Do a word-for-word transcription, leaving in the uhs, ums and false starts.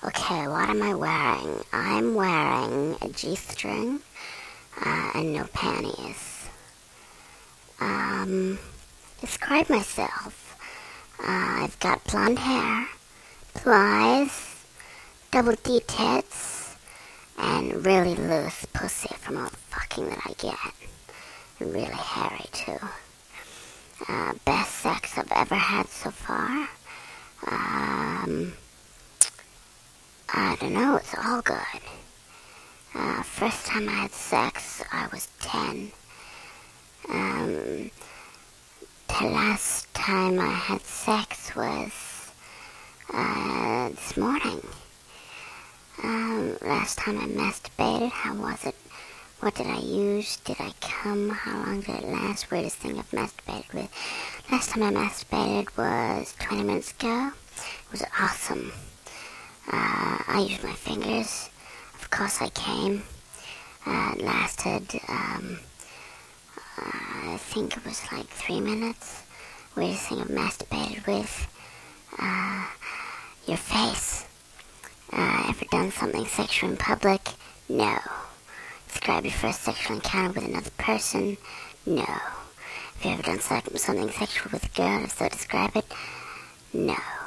Okay, what am I wearing? I'm wearing a G-string uh, and no panties. Um, describe myself. Uh, I've got blonde hair, blue eyes, double D tits, and really loose pussy from all the fucking that I get. And really hairy too. Uh, best sex I've ever had so far. Um, I don't know, it's all good. Uh, first time I had sex, I was ten. Um, the last time I had sex was, uh, this morning. Um, last time I masturbated, how was it? What did I use? Did I come? How long did it last? Weirdest thing I've masturbated with. Last time I masturbated was twenty minutes ago. It was awesome. Uh, I used my fingers. Of course I came. Uh, it lasted, um, uh, I think it was like three minutes. Weirdest thing I've masturbated with. Uh, your face. Uh, ever done something sexual in public? No. Describe your first sexual encounter with another person? No. Have you ever done something sexual with a girl? If so, describe it? No.